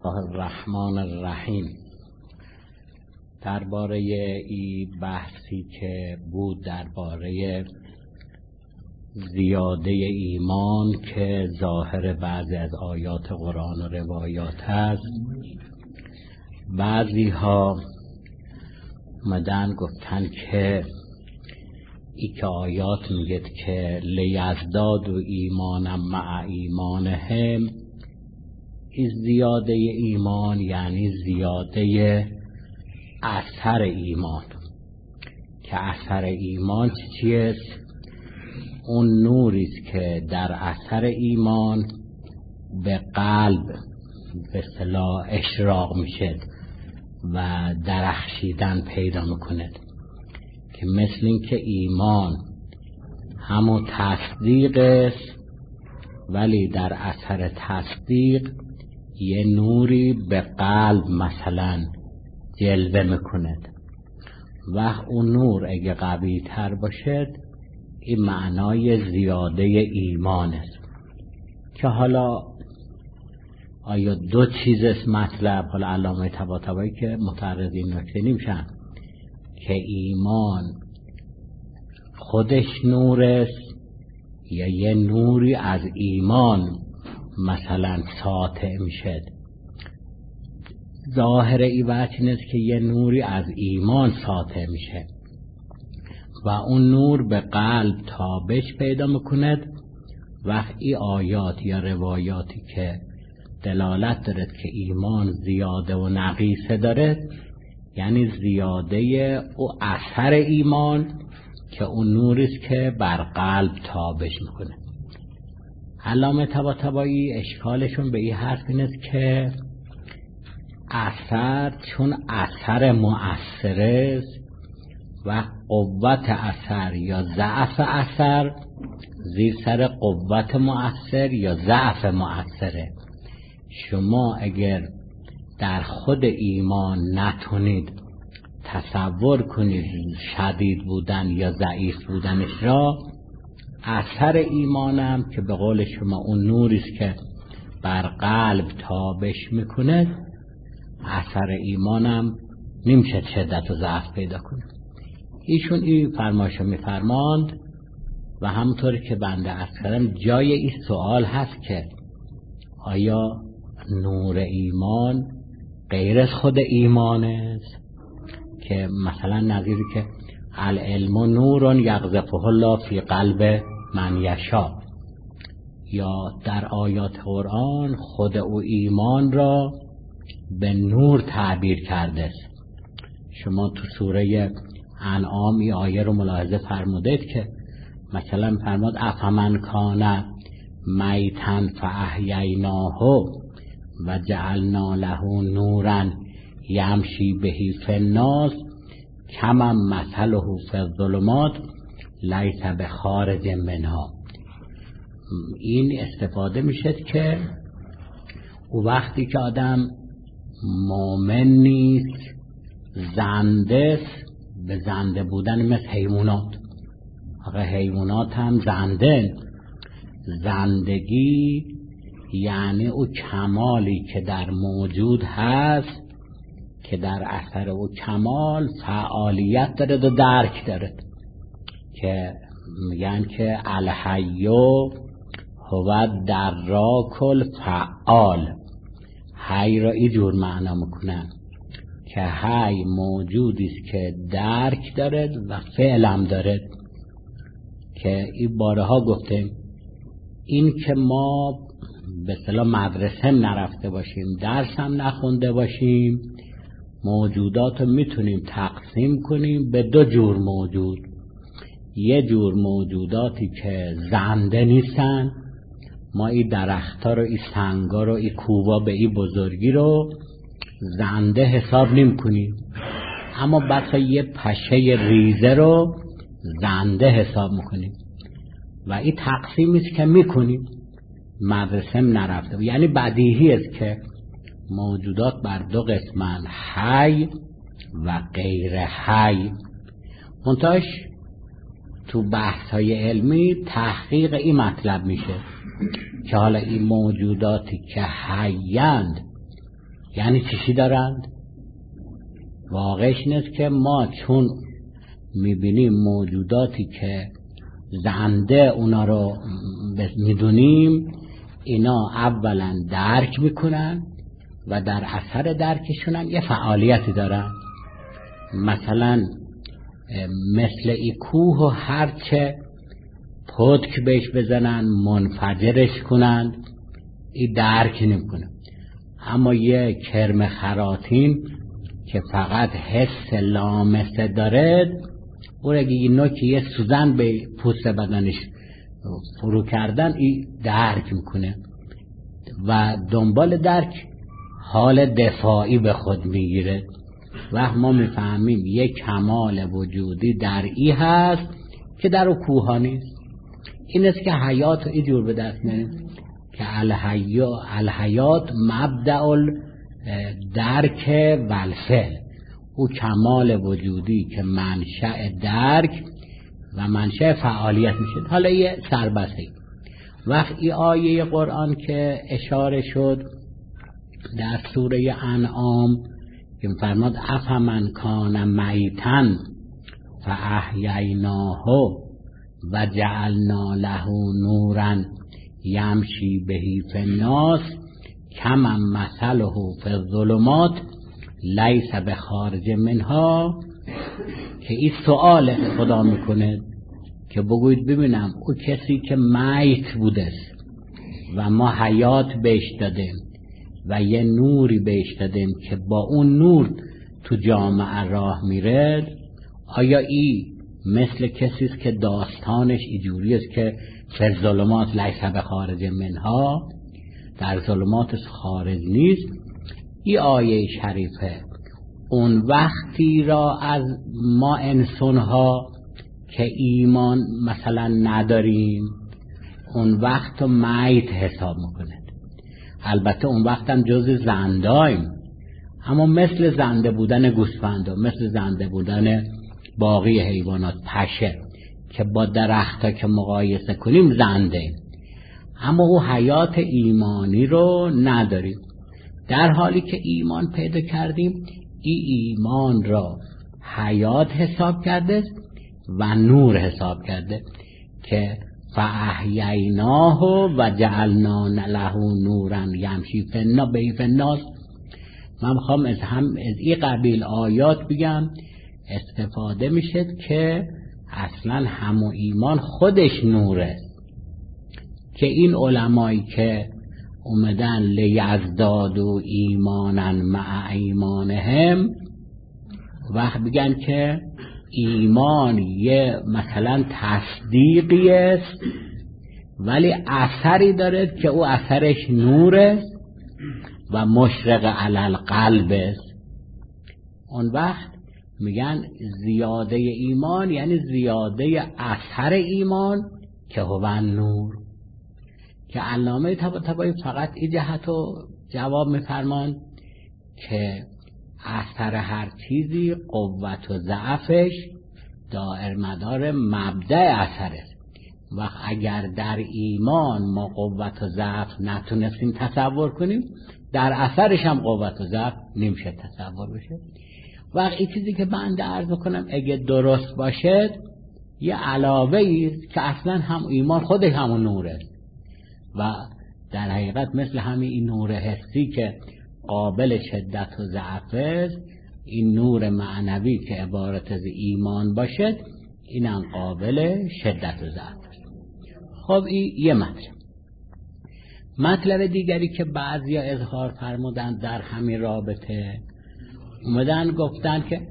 الله الرحمن الرحیم. درباره این بحثی که بود درباره زیاده ایمان که ظاهر بعضی از آیات قرآن و روایات هست، بعضی ها مدن گفتن که ای که آیات میگه که لیزداد و ایمانم مع ایمانهم، این زیاده ایمان یعنی زیاده اثر ایمان، که اثر ایمان چیست؟ اون نوریست که در اثر ایمان به قلب به اصطلاح اشراق میشه و درخشیدن پیدا میکنه، که مثل این که ایمان همون تصدیق است، ولی در اثر تصدیق یه نوری به قلب مثلا جلوه میکنه و اون نور اگه قوی تر باشد این معنای زیاده ایمان است. که حالا آیا دو چیز است مطلب؟ حالا علامه طباطبایی که متعرض این نکته نمیشن که ایمان خودش نور است یا یه نوری از ایمان مثلا ساطع میشد. ظاهر ای وجه است که یه نوری از ایمان ساطع میشه و اون نور به قلب تابش پیدا میکند. وقتی آیات یا روایاتی که دلالت دارد که ایمان زیاده و نقیصه دارد، یعنی زیاده او اثر ایمان که اون نوریست که بر قلب تابش میکنه. علامه طباطبایی اشکالشون به این حرف این است که اثر چون اثر مؤثر است و قوت اثر یا ضعف اثر زیر سر قوت مؤثر یا ضعف مؤثره. شما اگر در خود ایمان نتونید تصور کنید شدید بودن یا ضعیف بودنش را، اثر ایمانم که به قول شما اون نوریست که بر قلب تابش میکنه، اثر ایمانم نمیشه شدت و ضعف پیدا کنه. ایشون این فرمایشو میفرماند و همونطوری که بنده عرض کردم جای این سوال هست که آیا نور ایمان غیر از خود ایمان است؟ که مثلا نظیری که العلم نور یقذفه الله فی قلب من یشاء، یا در آیات قرآن خود او ایمان را به نور تعبیر کرده است. شما تو سوره انعام این آیه رو ملاحظه فرمودید که مثلا فرمود افمن کان میتا فاحییناه و جعلنا له نورا یمشی به فی الناس کمن مثله فی الظلمات لیس بخارج منها. این استفاده میشه که او وقتی که آدم مؤمن نیست، زنده است، به زنده بودن مثل حیوانات. آقا حیوانات هم زنده، زندگی یعنی او کمالی که در موجود هست که در اثر او کمال فعالیت دارد و درک دارد، که میگن که الحیو هو دراک الفعال. حی را اینجور معنا میکنن که حی موجودیست که درک دارد و فعلم دارد. که این بارها گفتیم این که ما به اصطلاح مدرسه هم نرفته باشیم، درس هم نخونده باشیم، موجودات رو میتونیم تقسیم کنیم به دو جور موجود. یه جور موجوداتی که زنده نیستن، ما این درختها رو، این سنگا رو، این کوبا به این بزرگی رو زنده حساب نمی کنیم، اما بسا یه پشه ریزه رو زنده حساب میکنیم و این تقسیمیست که میکنیم. مدرسه هم نرفته، یعنی بدیهی است که موجودات بر دو قسمن، حی و غیر حی. منتهاش تو بحث های علمی تحقیق این مطلب میشه که حالا این موجوداتی که حیند یعنی چی دارند؟ واقعش اینست که ما چون میبینیم موجوداتی که زنده اونا رو میدونیم، اینا اولا درک میکنن و در اثر درکشون هم یه فعالیتی دارن. مثلا مثل ای کوه و هرچه پتک بهش بزنن منفجرش کنن، ای درک نمیکنه. اما یه کرم خراطین که فقط حس لامسه داره، او اگه یه نوکی یه سوزن به پوست بدنش فرو کردن، ای درک میکنه و دنبال درک حال دفاعی به خود میگیره. و ما میفهمیم یک کمال وجودی در ای هست که در او کوها نیست. این است که حیات رو اینجور به دست میاریم که الحیات مبدأ درک و الفعل، او کمال وجودی که منشأ درک و منشأ فعالیت میشه. حالا یه سربسته وقتی آیه قرآن که اشاره شد در سوره انعام که فرماد افمن کان میتا فاحییناه و جعلنا له نورا یمشی بهی فی الناس کمن مثله فی الظلمات لیس بخارج منها. که این سؤال خدا میکنه که بگوید ببینم او کسی که میت بوده و ما حیات بهش دادیم و یه نوری بهش دادیم که با اون نور تو جامعه راه میره، آیا ای مثل کسی است که داستانش اینجوری است که فی ظلمات لیس بخارج منها، در ظلمات خارج نیست؟ این آیه شریفه اون وقتی را از ما انسانها که ایمان مثلا نداریم اون وقت میت حساب میکنه. البته اون وقت هم جز زنده‌ایم، اما مثل زنده بودن گوسفند و مثل زنده بودن باقی حیوانات پشه که با درخت‌ها که مقایسه کنیم زنده، اما او حیات ایمانی رو نداریم. در حالی که ایمان پیدا کردیم، ایمان را حیات حساب کرده و نور حساب کرده که فاحییناه و جعلنا له نورا یمشی بهی فی الناس. من میخوام از این قبیل آیات بگم استفاده میشه که اصلا همو ایمان خودش نوره، که این علمایی که اومدن لیزدادوا ایمانا مع ایمانهم وقت بگن که ایمان یه مثلا تصدیقی است ولی اثری داره که او اثرش نوره و مشرق علی القلب است. اون وقت میگن زیاده ایمان یعنی زیاده اثر ایمان که هو نور. که علامه طباطبایی فقط این جهتو جواب میفرمان که اثر هر چیزی قوت و ضعفش دائر مدار مبدأ اثر است. و اگر در ایمان ما قوت و ضعف نتونستیم تصور کنیم، در اثرش هم قوت و ضعف نمیشه تصور بشه. و این چیزی که بنده عرض میکنم اگه درست باشه یه علاوه ایست که اصلا هم ایمان خودش همون نوره و در حقیقت مثل همین این نور حسی که قابل شدت و ضعف است، این نور معنوی که عبارت از ایمان باشد اینم قابل شدت و ضعف است. خب این یه مطلب دیگری که بعضیا اظهار فرمودن در همین رابطه، اومدن گفتن که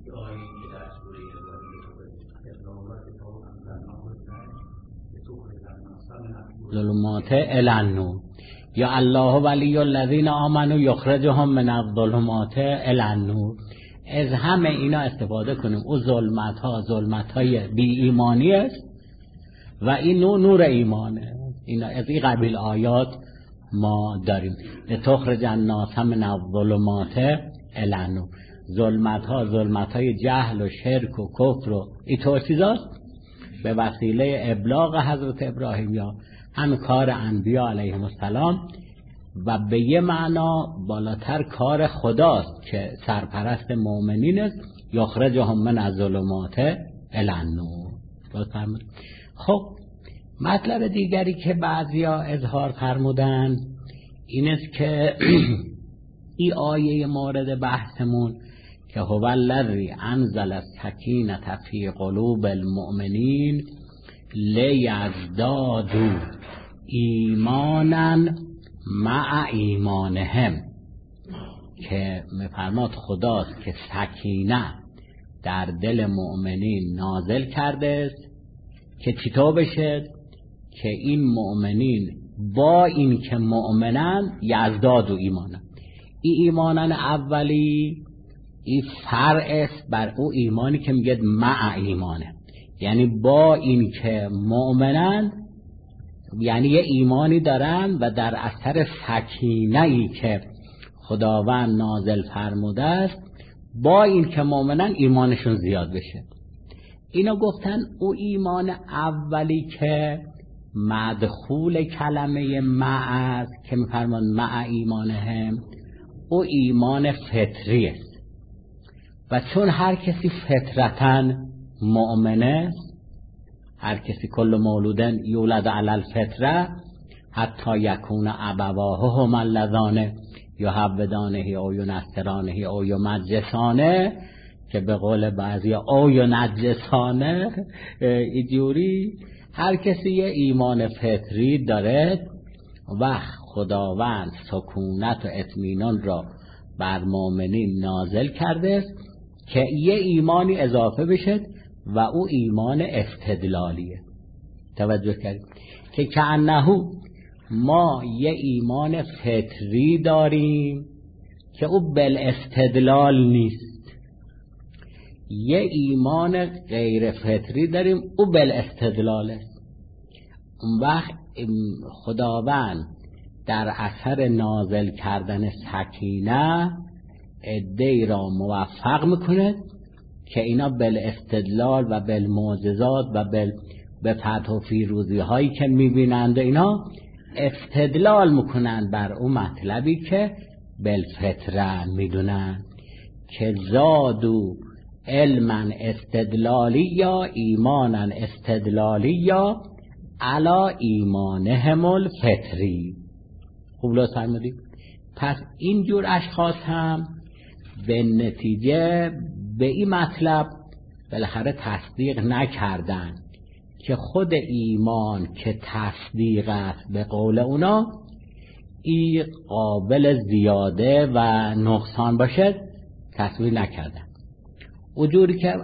ظلمات الی النور یا الله ولی الذین آمنوا یخرجهم من الظلمات الی النور. از همه اینا استفاده کنیم. او ظلمت های بی ایمانی است و این نور ایمانه. اینا از این قبیل آیات ما داریم. لتخرج الناس من الظلمات الی النور. ظلمت های جهل و شرک و کفر و اینطور چیزاست به وسیله ابلاغ حضرت ابراهیم یا همه کار انبیا علیهم السلام و به یه معنا بالاتر کار خداست که سرپرست مؤمنین است، یخرجهم من الظلمات الی النور. خب مطلب دیگری که بعضیا اظهار فرمودن این است که این آیه مورد بحثمون که هو الذی انزل السکینة فی قلوب المؤمنین لیزدادوا ایمانا مع ایمانهم، که میفرماد خداست که سکینه در دل مؤمنین نازل کرده است که چطور بشه که این مؤمنین با این که مؤمنن یزداد و ایمانن. این ایمانن اولی این فرع است بر او ایمانی که میگه مع ایمانه، یعنی با این که مؤمنن یعنی یه ایمانی دارن و در اثر سکینه ای که خداوند نازل فرموده است با این که مؤمنن ایمانشون زیاد بشه. اینو گفتن او ایمان اولی که مدخول کلمه مع است که میفرمان مع ایمانهم، او ایمان فطری است و چون هر کسی فطرتاً مؤمن است، هر کسی کل مولودن یولد علی الفطره حتی یکون ابواه هما اللذان یهودانه او ینصرانه او یمجسانه، که به قول بعضی او ینجسانه، اینجوری هر کسی یه ایمان فطری داره و خداوند سکونت و اطمینان را بر مؤمنین نازل کرده است که یه ایمانی اضافه بشه و او ایمان استدلالیه. توجه کردید که کأنه ما یه ایمان فطری داریم که او بالاستدلال نیست، یه ایمان غیر فطری داریم او بالاستدلال است. اون وقت خداوند در اثر نازل کردن سکینه عده‌ای را موفق میکنه که اینا بالاستدلال و بالمعجزات و به فتح و فیروزی هایی که میبینند اینا استدلال میکنن بر اون مطلبی که بالفطره میدونن، که زادو علما استدلالی یا ایمانا استدلالی یا علا ایمانهم الفطری. خوب لطف فرمودید. پس اینجور اشخاص هم به نتیجه به این مطلب بالاخره تصدیق نکردن که خود ایمان که تصدیق است به قول اونا این قابل زیاده و نقصان باشه تصویر نکردن. اونجوری که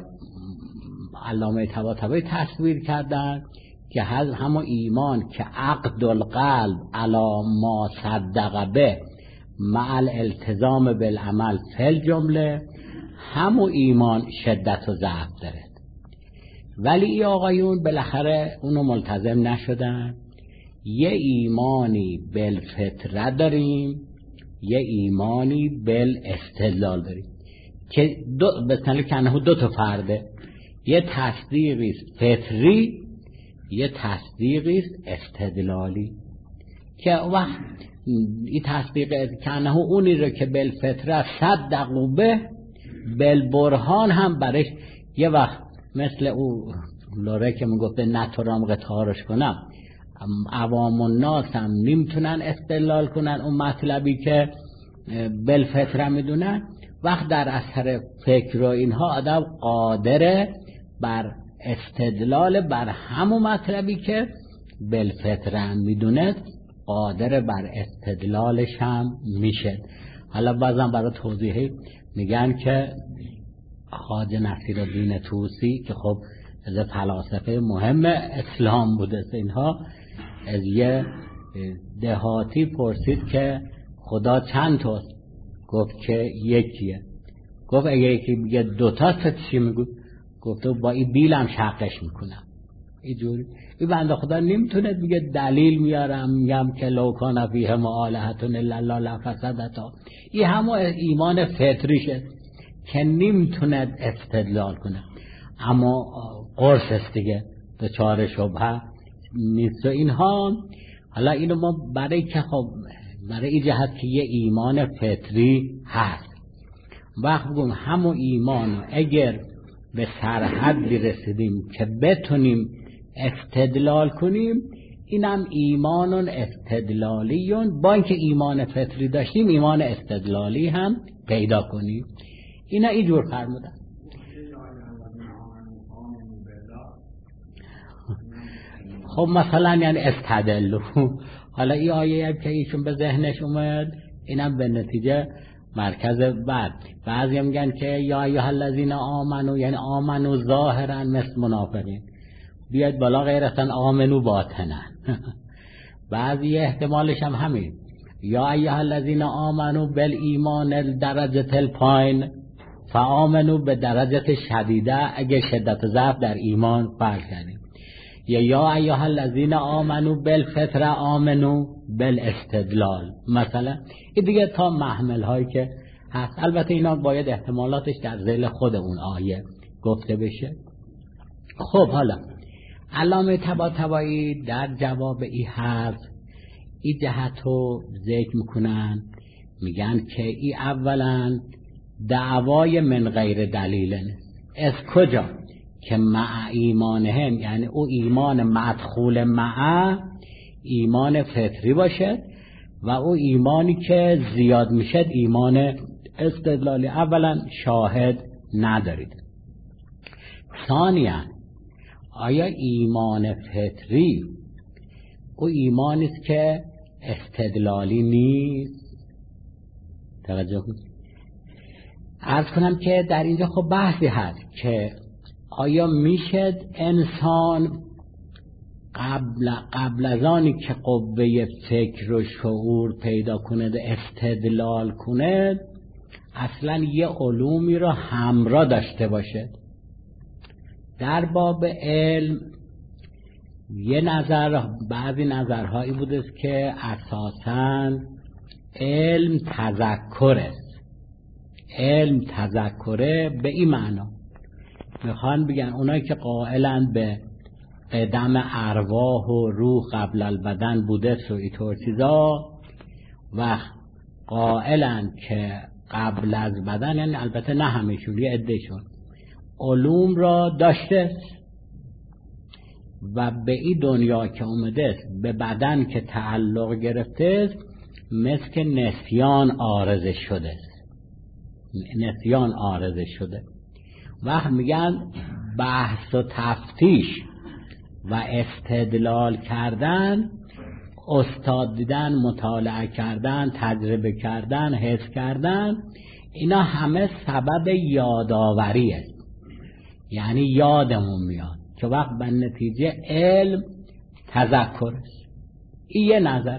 علامه طباطبایی تصویر کردن که همون ایمان که عقد القلب علی ما صدق به مع الالتزام بالعمل فی الجمله، همون ایمان شدت و ضعف داره. ولی ای آقایون بالاخره اونو ملتزم نشدن. یه ایمانی بالفطره داریم، یه ایمانی بالاستدلال داریم که مثلا کنه دو تا فرده، یه تصدیقی است فطری، یه تصدیقی است استدلالی، که وقت این تصدیق کنه اونی رو که بالفطره صدقوا به بالبرهان هم برش یه وقت مثل او لوره که میگفته نتورام قطارش کنم، عوام الناس هم نمیتونن استدلال کنن اون مطلبی که بالفطره میدونن. وقت در اثر فکر و اینها آدم قادره بر استدلال بر همون مطلبی که بالفطره میدونه، قادر بر استدلالش هم میشه. حالا بازم برای توضیحی میگن که خواجه نصیرالدین طوسی که خب از فلاسفه مهم اسلام بوده، اینها از یه دهاتی پرسید که خدا چند تاست؟ گفت که یکیه. گفت اگه یکی بگه دوتاست چی میگو؟ گفت با این بیلم شقش میکنم. اینجوری این بنده خدا نمیتونه بگه دلیل میارم میگم که لو کان فیهم آلهة الا الله لفسدتا. این همون ایمان فطریشه که نمیتونه استدلال کنه، اما قرص است دیگه، دچار شبهه نیست و اینها. حالا اینو ما برای که خب برای این جهت که یه ایمان فطری هست. وقت بگم همون ایمانو اگر به سرحدی رسیدیم که بتونیم استدلال کنیم، اینم ایمانون استدلالیون، با اینکه ایمان فطری داشتیم ایمان استدلالی هم پیدا کنیم. اینا اینجور فرمودن. خب مثلا یعنی استدلو. حالا این آیه که ایشون به ذهنش اومد اینم به نتیجه مرکز بعضی میگن که یا ایها الذین آمنو یعنی آمنو ظاهرا مثل منافقین، بیاد بالا غیر اصلا آمنو باطنا. بعضی احتمالش هم همین، یا ایها الذین آمنو بالایمان درجه الپایین فآمنو به درجه شدیده، اگه شدت ضعف در ایمان فرق کردیم. یا ایها الذین آمنو بالفطره آمنو بالاستدلال. مثلا این دیگه تا محمل هایی که هست. البته اینا باید احتمالاتش در ذیل خود اون آیه گفته بشه. خب حالا علامه طباطبایی در جواب این حرف این جهت رو ذکر میکنن، میگن که این اولا دعوای من غیر دلیل از کجا که مع ایمانهم، یعنی او ایمان مدخول مع ایمان فطری باشد و او ایمانی که زیاد میشد ایمان استدلالی. اولا شاهد ندارید. ثانیا آیا ایمان فطری او ایمانی است که استدلالی نیست؟ توجه کنید. عرض کنم که در اینجا خب بحثی هست که آیا میشد انسان قبل از آنی که قوه فکر و شعور پیدا کند استدلال کند اصلا یه علومی را همراه داشته باشد؟ در باب علم یه نظر، بعضی نظرهایی بوده است که اساساً علم تذکر است. علم تذکره به این معنا میخوان بگن اونایی که قائلن به قدم ارواح و روح قبل البدن بوده و اینطور چیزا و قائلن که قبل از بدن، یعنی البته نه همشون، یه عدهشون علوم را داشته و به این دنیا که اومده است به بدن که تعلق گرفته است مثل که نسیان عارض شده است. نسیان عارض شده و میگن بحث و تفتیش و استدلال کردن، استاد دیدن، مطالعه کردن، تجربه کردن، حس کردن، اینا همه سبب یادآوری است. یعنی یادمون میاد که وقت به نتیجه علم تذکر است. این یه نظر.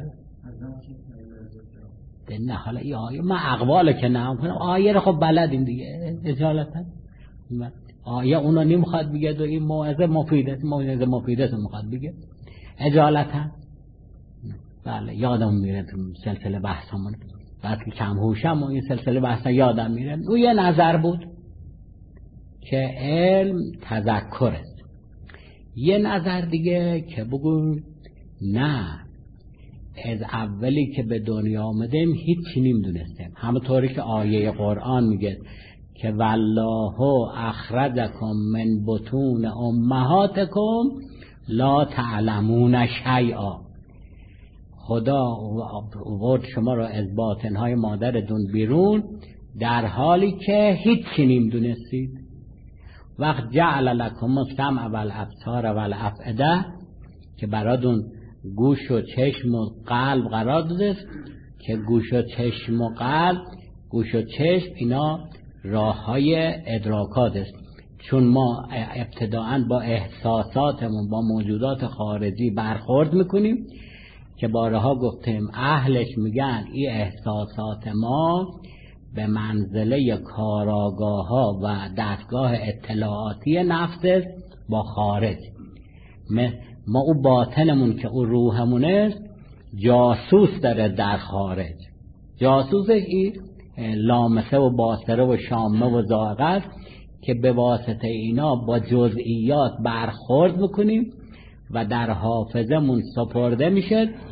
نه حالا این آیه ما اقواله که نام کنم، آیه رو خب بلدیم دیگه اجالتا. آیه اونا نمیخواد بگه و این موعظه مفیده میخواد بگه اجالتا. بله یادم میره تو سلسله بحثمون بعد که کم هوشم و این سلسله بحثا یادم میره. او یه نظر بود که علم تذکر است. یه نظر دیگه که بگو نه، از اولی که به دنیا آمدیم هیچی نمیدونستیم، همونطوری که آیه قرآن میگه که والله اخرجکم من بطون امهاتکم لا تعلمون شیئا. خدا آورد شما را از باطنهای مادرتون بیرون در حالی که هیچی نمیدونستید. وقت جعل لکم السمع والابصار والافئده که براتون گوش و چشم و قلب قرار داده که گوش و چشم و قلب، گوش و چشم اینا راههای ادراکات است. چون ما ابتداعاً با احساساتمون با موجودات خارجی برخورد میکنیم که بارها گفتیم اهلش میگن این احساسات ما به منزله کاراگاه ها و دستگاه اطلاعاتی نفس است با خارج. ما او باطنمون که او روحمونه جاسوس داره در خارج. جاسوسش این لامسه و باصره و شامه و ذائقه است که به واسطه اینا با جزئیات برخورد میکنیم و در حافظمون سپرده میشه.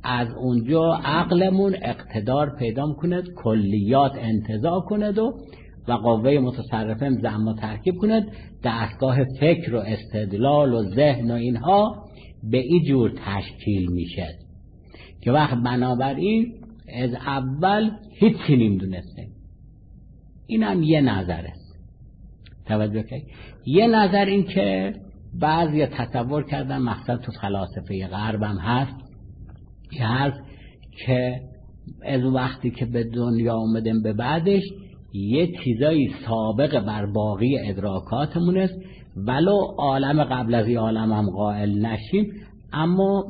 از اونجا عقلمون اقتدار پیدا کند کلیات انتزاع کند و قوه متصرفه ضم و ترکیب کند، دستگاه فکر و استدلال و ذهن و اینها به این جور تشکیل میشه که وقت بنابراین از اول هیچی نمیدونستیم. این هم یه نظر است. توجه کنید. یه نظر این که بعضی تصور کردن، مثلا تو فلاسفه غرب هم هست که هست که از وقتی که به دنیا اومدیم به بعدش یه چیزایی سابق بر باقی ادراکاتمون است، ولو عالم قبل از این عالم هم قائل نشیم، اما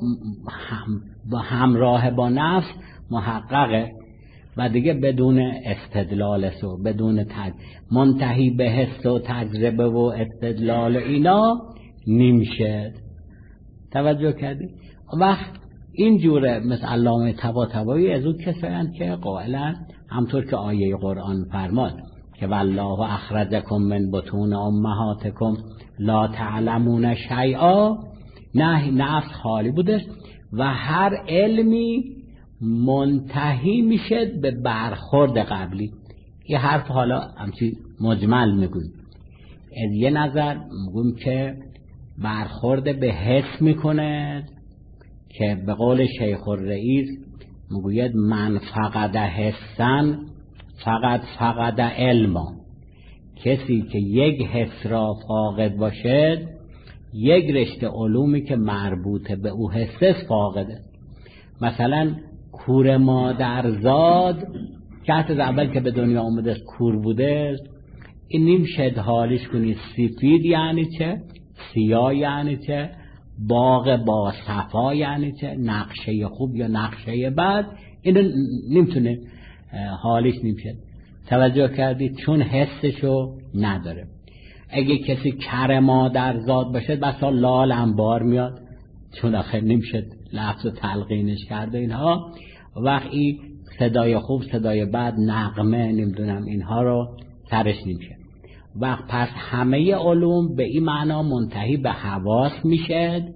با همراه با نفس محققه و دیگه بدون استدلال است و بدون منتهی به حس و تجربه و استدلال اینا نمیشه. توجه کردی؟ وقت این جوره مثل علامه طباطبایی از اون کسایند که قائلا همطور که آیه قرآن فرماد که والله اخرجکم من بطون امهاتکم لا تعلمون شیئا، نه نفس خالی بوده و هر علمی منتهی میشه به برخورد قبلی. یه حرف حالا همچی مجمل میگویم. از یه نظر میگویم که برخورد به حس میکنه که به قول شیخ الرئیس میگوید من فقد حسن فقد علما، کسی که یک حس را فاقد باشد یک رشته علومی که مربوط به او حس فاقده. مثلا کور مادرزاد که حتی اول که به دنیا آمده کور بوده، این نمیشه حالش کنی سفید یعنی چه، سیاه یعنی چه، باغ با صفا یعنی چه، نقشه خوب یا نقشه بد، اینو نمیتونه حالش نمیشه. توجه کردید؟ چون حسشو نداره. اگه کسی کر مادرزاد باشه بسا لال انبار میاد، چون آخر نمیشه لفظ و تلقینش کرده اینها. وقتی صدای خوب صدای بد نغمه نمیدونم اینها رو سرش نمیشه. وقت پس همه علوم به این معنا منتهی به حواس میشه،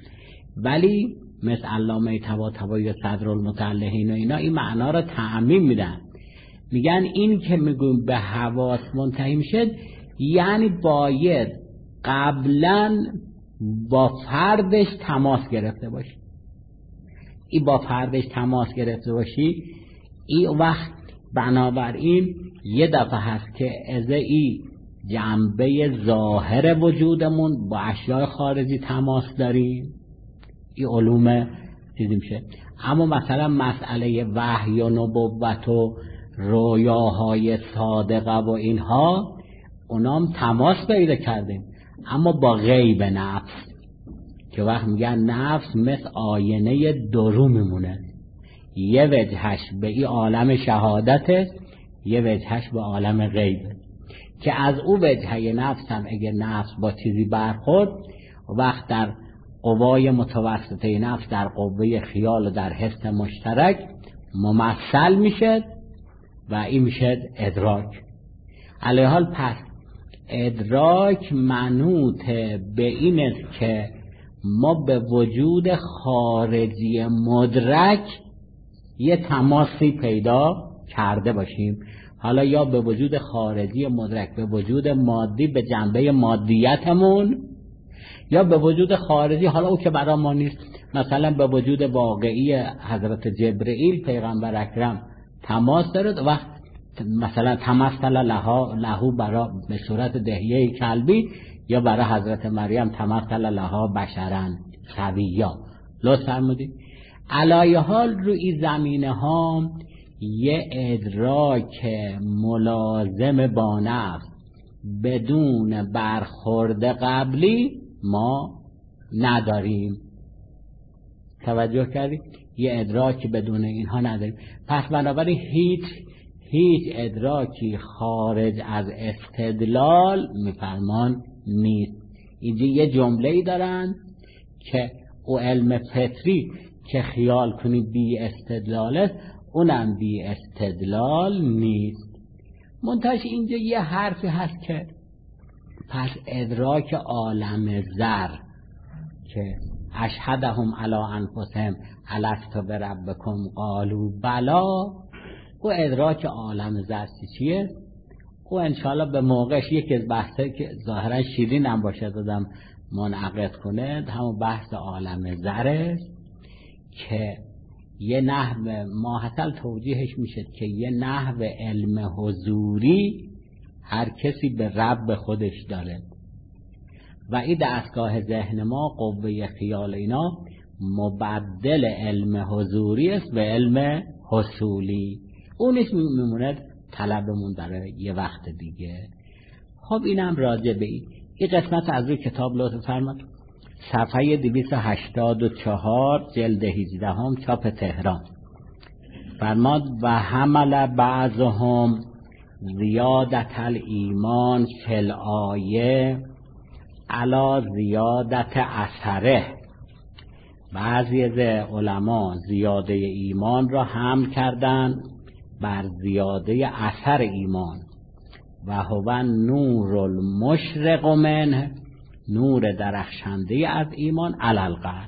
ولی مثل علامه طباطبایی و صدرالمتعلقین و اینا این معنا رو تعمیم میدن، میگن این که میگن به حواس منتهی میشه یعنی باید قبلا با فردش تماس گرفته باشی. این با فردش تماس گرفته باشی، این وقت بنابراین یه دفعه هست که از این جنبه ظاهر وجودمون با اشیاء خارجی تماس داریم، این علوم چیزی میشه. اما مثلا مسئله وحی و نبوت و رویاهای صادقه و اینها اونام تماس پیدا کردیم، اما با غیب نفس، که وقت میگن نفس مثل آینه درو میمونه، یه وجهش به این عالم شهادته، یه وجهش به عالم غیبه، که از او وجهه نفس هم اگر نفس با چیزی برخورد وقت در قوای متوسطه نفس در قوه خیال و در حس مشترک ممثل میشه و این میشه ادراک. علیه حال پس ادراک منوط به این است که ما به وجود خارجی مدرک یه تماسی پیدا کرده باشیم، حالا یا به وجود خارجی مدرک به وجود مادی به جنبه مادیتمون، یا به وجود خارجی حالا او که برای ما نیست، مثلا به وجود واقعی حضرت جبرئیل پیغمبر اکرم تماس دارد و مثلا تمثل لهو برای به صورت دهیه کلبی، یا برای حضرت مریم تمثل لها بشرا سویا. لطف فرمودید. علایه حال روی زمینه ها یه ادراک ملازم با نفس بدون برخورد قبلی ما نداریم. توجه کردید؟ یه ادراک بدون اینها نداریم. پس بنابراین هیچ ادراکی خارج از استدلال میفرمان نیست. اینجا یه جمله‌ای دارن که او علم فطری که خیال کنی بی استدلال است، اونم بی استدلال نیست. منتهش اینجا یه حرفی هست که پس ادراک عالم ذر که اشهدهم علی انفسهم الست بربکم قالوا بلا. و ادراک عالم زرسی چیه؟ و انشاءالله به موقعش یکی از بحثه که ظاهرا شیرین هم باشه دادم منعقد کنه، همون بحث عالم زر که یه نحو ماحصل توجیهش میشه که یه نحو علم حضوری هر کسی به رب خودش داره و این دستگاه ذهن ما قوه خیال اینا مبدل علم حضوری است به علم حصولی. اونش میمونه طلبمون برای یه وقت دیگه. خب اینم راجع به این قسمت از روی کتاب لطف فرمایید صفحه 284 جلد 18 چاپ تهران فرماد و حمل بعضهم زیادت الایمان فی الآیه علی زیادت اثره. بعضی از علما زیاده ایمان را حمل کردن بر زیاده اثر ایمان و هو نور المشرق منه، نور درخشنده از ایمان علی القلب.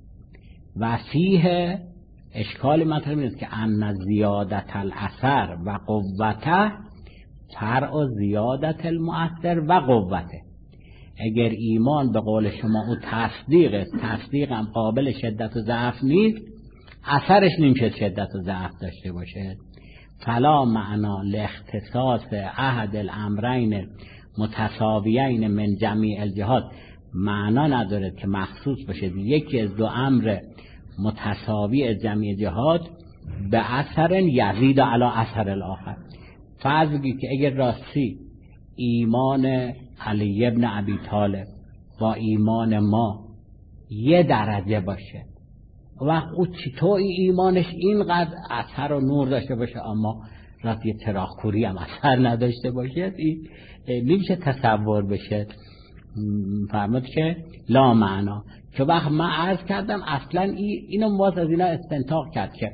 و فیه اشکال مطلب نیست که ان زیادت الاثر و قوته فرع زیادت المؤثر و قوته. اگر ایمان به قول شما او تصدیق است، تصدیق هم قابل شدت و ضعف نیست، اثرش نمیشه شدت و ضعف داشته باشه. فلا معنا لاختصاص احد الامرین متساویین من جمیع الجهات، معنا نداره که مخصوص باشه یکی از دو امر متساوی از جمیع جهات به اثر یزید علی اثر الاخر. فرض بگید که اگر راستی ایمان علی ابن ابی طالب با ایمان ما یه درجه باشه و او چطور ایمانش اینقدر اثر و نور داشته باشه اما راستی یه چراغ‌کوری هم اثر نداشته باشه، این نمیشه تصور بشه. فرمود که لا معنا، که وقت من عرض کردم اصلا اینو باز از اینا استنتاق کرد که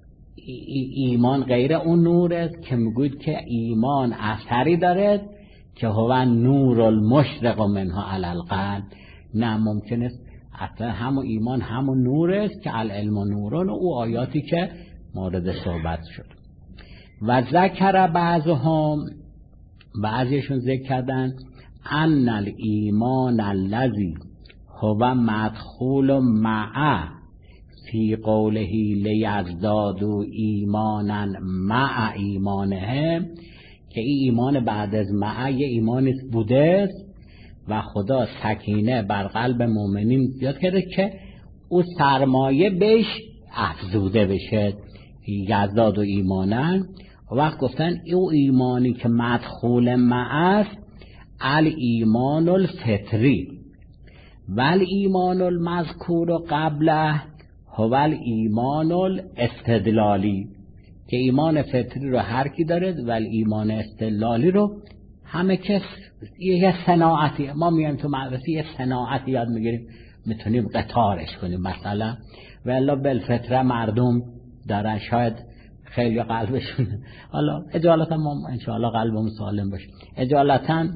ایمان غیر اون نور است که میگوید که ایمان اثری دارد که هو نور المشرق منها علی القلب. نه، ممکن است اصلا همون ایمان همون نور است که العلم نورون، او آیاتی که مورد صحبت شد. و ذکر بعضهم، بعضیشون ذکر کردن ان الایمان الذی هو مدخول معه فی قوله لیزدادوا ایمانا مع ایمانهم، که این ایمان بعد از معه یه ایمانی بوده است و خدا سکینه بر قلب مؤمنین زیاد کرده که او سرمایه بهش افزوده بشه. یزداد و ایمانن وقت گفتن او ایمانی که مدخول معه است الایمان الفطری و الایمان المذکور قبله هو الایمان الاستدلالی، که ایمان فطری رو هر کی داره و ایمان استدلالی رو همه کس یه صناعتی. ما میایم تو مدرسه یه صناعتی یاد میگیریم میتونیم قطارش کنیم مثلا، والا بالفطره مردم دارن شاید خیلی قلبشون، حالا اجالتا ما انشاءالله قلبمون سالم باشه، اجالتا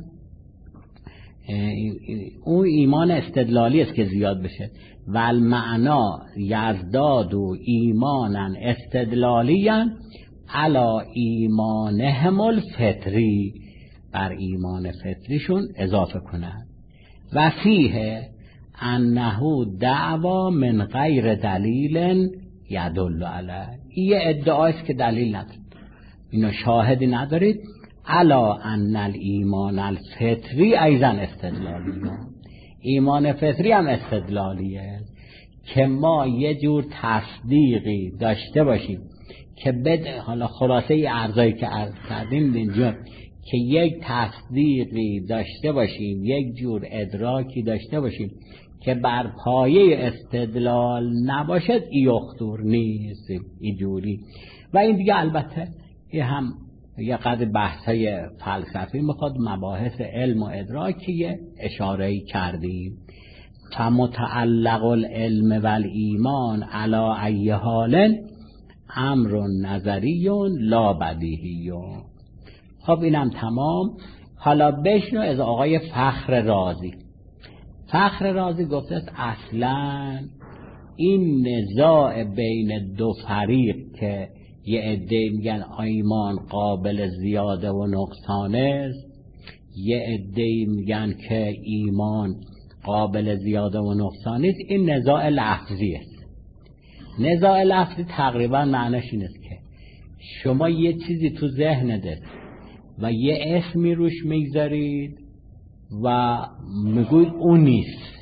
اون ایمان استدلالی است که زیاد بشه. و المعنا یزداد و ایمانا استدلالیاً علی ایمانهم الفطری، بر ایمان فطریشون اضافه کنند. و فیه انه دعوا من غیر دلیل یدل علیه، این ادعاست که دلیل ندارید، اینو شاهدی ندارید. الا ان الایمان الفطری ایضا استدلالیه، ایمان فطری هم استدلالیه که ما یه جور تصدیقی داشته باشیم که حالا خلاصه ارزایی که عرض کردیم اینجا، که یک تصدیقی داشته باشیم، یک جور ادراکی داشته باشیم که بر پایه استدلال نباشد، یختور نیست اینجوری. و این دیگه البته یه هم یه قدر بحثای فلسفی میخواد، مباحث علم و ادراکی اشاره‌ای کردیم. فمتعلق العلم والایمان علی ای حال امر نظری لا بدیهی. خب اینم تمام. حالا بشنو از آقای فخر رازی. فخر رازی گفته است اصلا این نزاع بین دو فریق که یه عده میگن ایمان قابل زیاده و نقصان است، یه عده میگن که ایمان قابل زیاده و نقصان است، این نزاع لفظی است. نزاع لفظی تقریبا معنیش این است که شما یه چیزی تو ذهنت و یه اسمی روش میگذارید و میگوید اون نیست.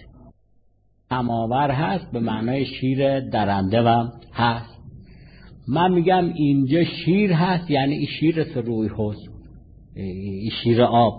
سماور هست به معنای شیر درنده و هست. من میگم اینجا شیر هست، یعنی این شیر روی هست، این شیر آب.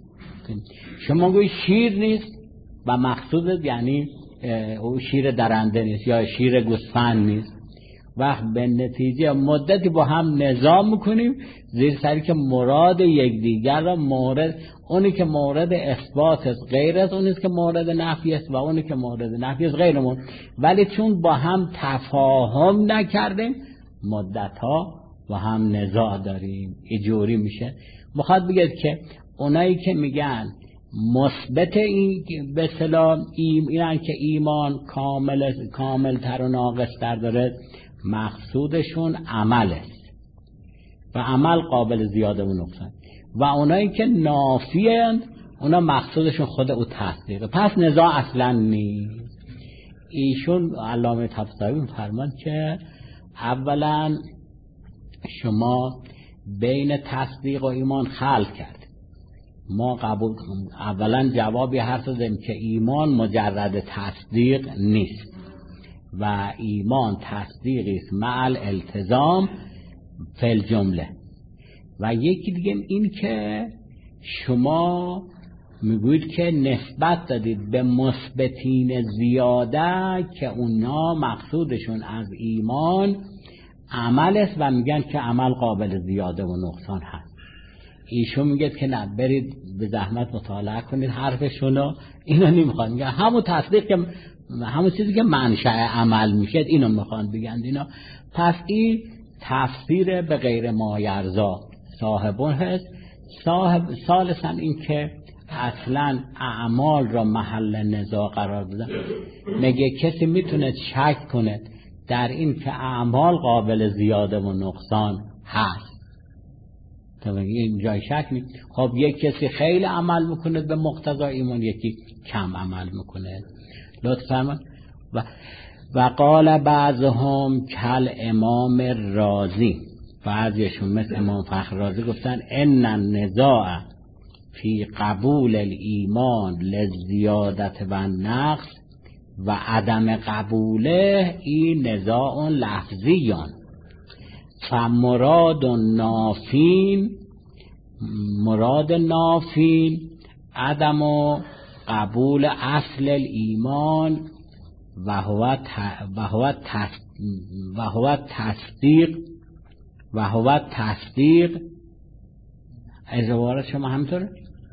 شما میگوید شیر نیست و مقصود یعنی او شیر درنده نیست یا شیر گوسفند نیست. وقت به نتیجه مدتی با هم نظام میکنیم زیر سری که مراد یکدیگر را مورد اونی که مورد اثبات است غیر است اونی که مورد نفی است و اونی که مورد نفی است غیر مورد، ولی چون با هم تفاهم نکردیم مدت‌ها با هم نزاع داریم. اینجوری میشه. میخواد بگه که اونایی که میگن مثبت این به اصطلاح اینن که ایمان کامل تر و ناقص تر داره، مقصودشون عمل است و عمل قابل زیاده و نقصان، و اونایی که نافیند اونا مقصودشون خود او تصدیقه. پس نزاع اصلا نیست. ایشون علامه طباطبایی میفرمان که اولا شما بین تصدیق و ایمان خلط کرد. ما قبول اولا جوابی حرف زدیم که ایمان مجرد تصدیق نیست و ایمان تصدیقی است مع الالتزام فی الجمله. و یکی دیگه این که شما میگوید که نسبت دادید به مثبتین زیاده که اونا مقصودشون از ایمان عمل است و میگن که عمل قابل زیاده و نقصان هست. ایشون میگه که نه، برید به زحمت مطالعه کنید حرفشونو. اینو نمیخوان میگن، همون تصدیق که همون چیزی که منشأ عمل میشه اینو میخوان بگن اینا. پس این تفسیر به غیر مایرزا صاحبون هست. ثالثا این که اصلا اعمال را محل نزاع قرار بدن. میگه کسی میتونه شک کنه در این که اعمال قابل زیاده و نقصان هست، تو میگی این جای شک نیست. خب یک کسی خیلی عمل میکنه به مقتضای ایمان، یکی کم عمل میکنه. لطفاً و قال بعضهم کل امام رازی، بعضیشون مثل امام فخر رازی گفتن ان النزاع فی قبول الایمان للزیادت و نقص و عدم قبوله این نزاع لفظیان فمراد نافین عدم قبول اصل الایمان و هو تصدیق از عبارت شما همطوره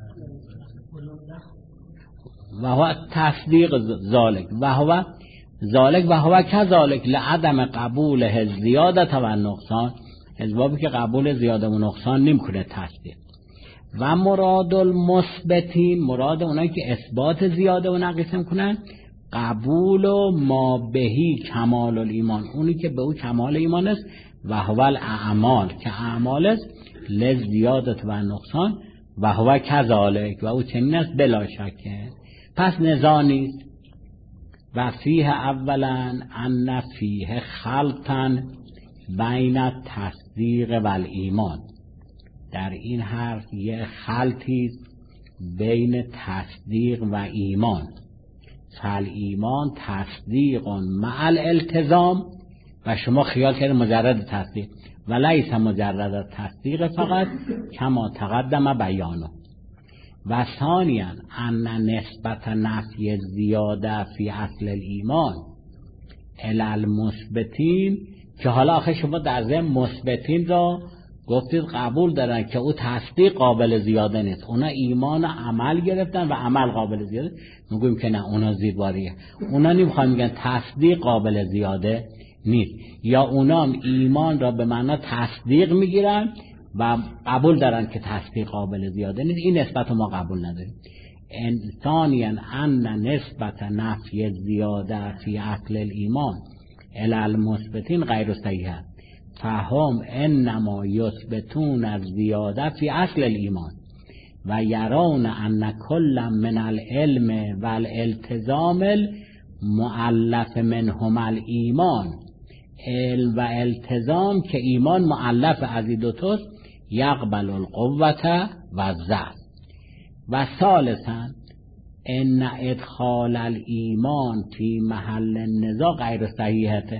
و هو تصدیق ذالک و هو کذالک لعدم قبول زیادت و نقصان، اسبابی که قبول زیاده و نقصان نمیکنه تصدیق. و مراد المثبتین، مراد اونایی که اثبات زیاده و نقص میکنن، قبول و ما بهی کمال الایمان، اونی که به او کمال ایمان است، و هو الاعمال که اعمال است لزیادت و نقصان و هو کذالک و او چنین است بلا شک. پس نزاع نیست. و فیه اولا ان فیه خلطا بین تصدیق و ایمان، در این حرف یه خلطی بین تصدیق و ایمان. فل ایمان تصدیق مع الالتزام، و شما خیال کردید مجرد تصدیق، و لیس مجرد تصدیق فقط کما تقدم بیانه. و ثانیا ان نسبت نفی زیاده فی اصل الایمان الی المثبتین، که حالا آخه شما در ضمن مثبتین را گفتید قبول دارن که او تصدیق قابل زیاده نیست، اونا ایمان و عمل گرفتن و عمل قابل زیاده، میگویم که نه، اونا زیرباریه. اونا نمیخوان میگن تصدیق قابل زیاده نیست، یا اونا ایمان را به معنی تصدیق میگیرن و قبول دارن که تصدیق قابل زیاده نیست. این نسبت ما قبول نداریم. ثانیا ان نسبت نفی زیاده فی اصل الایمان الی المثبتین غیر صحیحه فهم انما یثبتون الزیاده فی اصل الایمان و یرون ان کل من العلم و الالتزام المؤلف منهم الایمان. علم و التزام که ایمان مؤلف از این دوتاست یقبل القوة و الضعف. و ثالثا ان ادخال الایمان فی محل النزاع غیر صحیحه.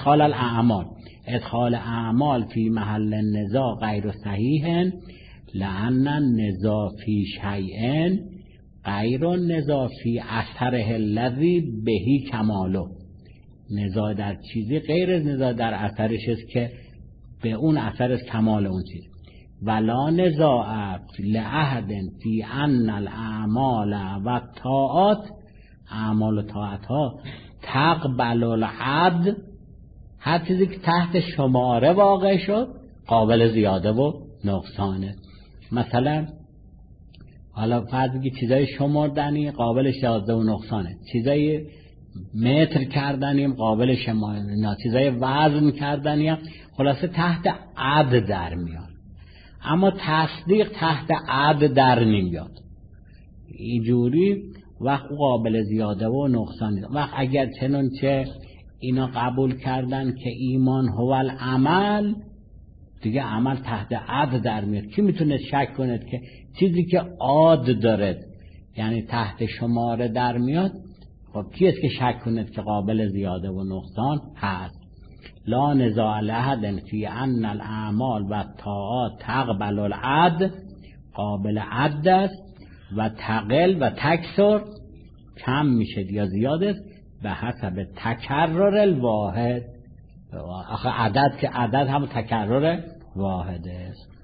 ادخال اعمال فی محل النزاع غیر صحیح لأن النزاع فی شیء غیر النزاع فی اثره الذی بهی کماله. نزاع در چیزی غیر نزاع در اثرش است که به اون اثر است کمال اون چیز. ولا نزاع لأحد فی ان الاعمال و الطاعات، اعمال و طاعت ها تقبل العد، هر چیزی که تحت شماره واقع شد قابل زیاده و نقصانه. مثلا حالا فرض بگی چیزای شمردنی قابل زیاده و نقصانه، چیزای متر کردنی قابل شمردنی، چیزای وزن کردنی هم خلاصه تحت عد در میاد، اما تصدیق تحت عد در نمیاد. اینجوری وقت قابل زیاده و نقصان. وقت اگر چنانچه اینا قبول کردن که ایمان هو العمل، دیگه عمل تحت عد در میاد. کی میتونه شک کنه که چیزی که عاد داره یعنی تحت شماره در میاد؟ خب کی است که شک کنه که قابل زیاده و نقصان هست؟ لا نزاع لأحد فی ان الاعمال و الطاعات تقبل العد، قابل عد است، و تقل و تکثر کم میشه یا زیاده است به حسب تکرر الواحد. آخه عدد که عدد هم تکرر واحد است.